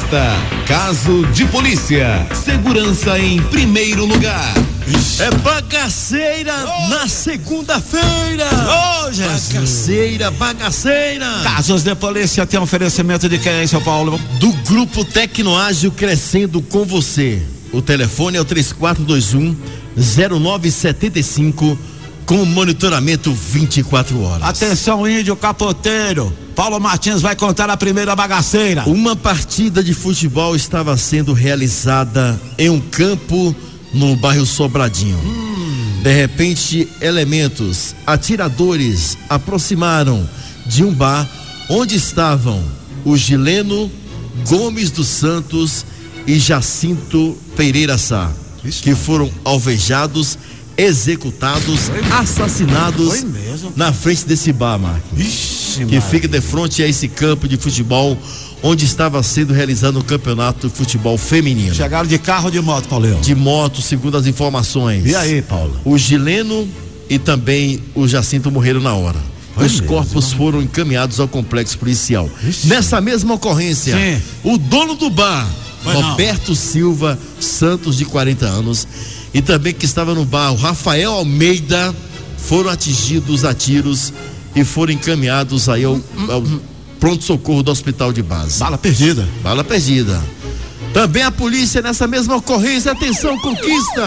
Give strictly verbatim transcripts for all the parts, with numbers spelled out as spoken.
Revista. Caso de polícia. Segurança em primeiro lugar. É bagaceira oh, na segunda-feira. Oh, Jesus. Bagaceira, bagaceira. Casos de polícia tem oferecimento de quem, São Paulo? Do Grupo Tecnoágil, crescendo com você. O telefone é o três quatro dois um zero nove sete cinco com monitoramento vinte e quatro horas. Atenção, índio capoteiro. Paulo Martins vai contar a primeira bagaceira. Uma partida de futebol estava sendo realizada em um campo no bairro Sobradinho. Hum. De repente, elementos atiradores aproximaram de um bar onde estavam o Gileno Gomes dos Santos e Jacinto Pereira Sá, Isso, que foram alvejados, executados, Foi assassinados Foi mesmo? na frente desse bar, Marcos, Ixi, que fica de frente a esse campo de futebol onde estava sendo realizado o campeonato de futebol feminino. Chegaram de carro ou de moto, Paulo? De moto, segundo as informações. E aí, Paulo? O Gileno e também o Jacinto morreram na hora. Foi Os mesmo, corpos não? foram encaminhados ao complexo policial. Ixi. Nessa mesma ocorrência, Sim. o dono do bar, Foi Roberto não. Silva Santos, de quarenta anos, e também que estava no bar, o Rafael Almeida, foram atingidos a tiros e foram encaminhados aí ao, ao pronto-socorro do hospital de base. Bala perdida. Bala perdida. Também a polícia nessa mesma ocorrência, atenção, Conquista.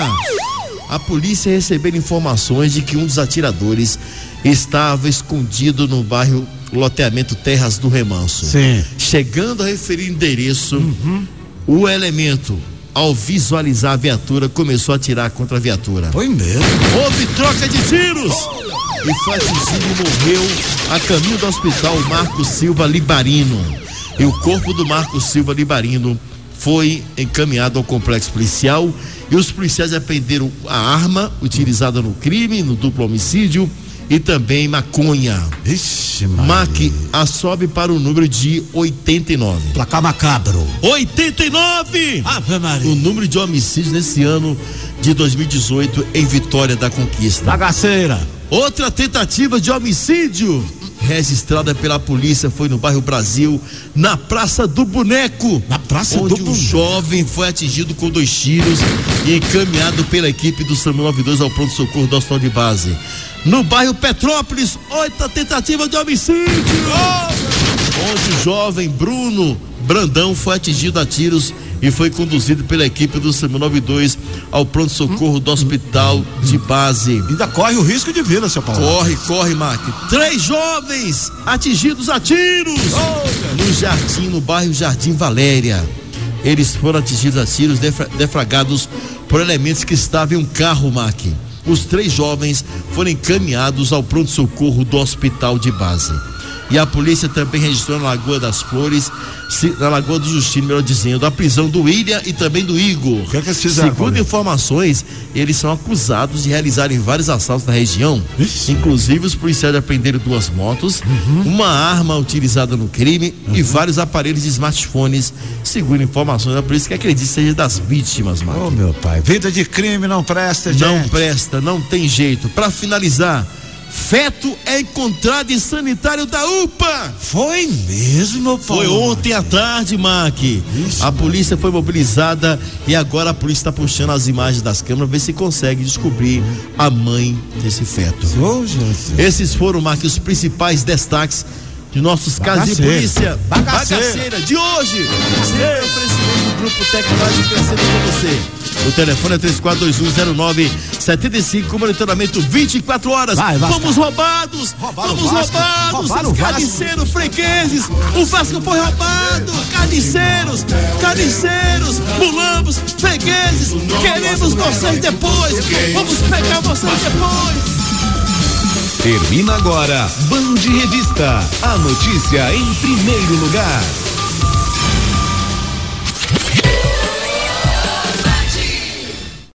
A polícia recebeu informações de que um dos atiradores estava escondido no bairro Loteamento Terras do Remanso. Sim. Chegando a referir endereço, uhum. o elemento, ao visualizar a viatura, começou a atirar contra a viatura. Foi mesmo. Houve troca de tiros. E foi atingido e morreu a caminho do hospital Marcos Silva Libarino. E o corpo do Marcos Silva Libarino foi encaminhado ao complexo policial e os policiais apreenderam a arma utilizada no crime, no duplo homicídio e também maconha. Ixi, Mac, a sobe para o número de oitenta e nove. Placar macabro. oitenta e nove! Ave Maria. O número de homicídios nesse ano de dois mil e dezoito em Vitória da Conquista. Bagaceira. Outra tentativa de homicídio registrada pela polícia foi no bairro Brasil, na Praça do Boneco. Na Praça onde do um Boneco. jovem foi atingido com dois tiros e encaminhado pela equipe do SAMU noventa e dois ao pronto-socorro do hospital de base. No bairro Petrópolis, outra tentativa de homicídio. Oh! Onde o jovem Bruno Brandão foi atingido a tiros e foi conduzido pela equipe do SAMU noventa e dois ao pronto-socorro do hospital de base. Ainda corre o risco de vida, seu Paulo. Corre, corre, Mac. Três jovens atingidos a tiros oh, no jardim, no bairro Jardim Valéria. Eles foram atingidos a tiros, defra, defragados por elementos que estavam em um carro, Mac. Os três jovens foram encaminhados ao pronto-socorro do hospital de base. E a polícia também registrou na Lagoa das Flores, na Lagoa do Justino, melhor dizendo, a prisão do William e também do Igor. O que é que eles fizeram? Segundo informações, eles são acusados de realizarem vários assaltos na região. Ixi. Inclusive, os policiais apreenderam duas motos, uhum. uma arma utilizada no crime uhum. e vários aparelhos de smartphones, segundo informações da polícia, que acredita seja das vítimas, mano. Ô, meu pai, vida de crime não presta, gente. Não presta, não tem jeito. Pra finalizar, feto é encontrado em sanitário da U P A. Foi mesmo, Paulo? Foi ontem à tarde, Mac. A polícia foi mobilizada e agora a polícia está puxando as imagens das câmeras, ver se consegue descobrir a mãe desse feto. Oh, Jesus. Esses foram, Mac, os principais destaques de nossos casos de polícia. Bagaceira. Bagaceira de hoje. Você é o presidente do Grupo Tecnoágil, crescendo com você. O telefone é três quatro dois um zero nove sete cinco, com monitoramento vinte e quatro horas. Vai, Fomos roubados, roubaram fomos roubados, roubaram carniceiros, fregueses, o Vasco foi roubado, carniceiros, carniceiros, mulambos, fregueses, queremos vocês depois, vamos pegar vocês depois. Termina agora Band Revista, a notícia em primeiro lugar.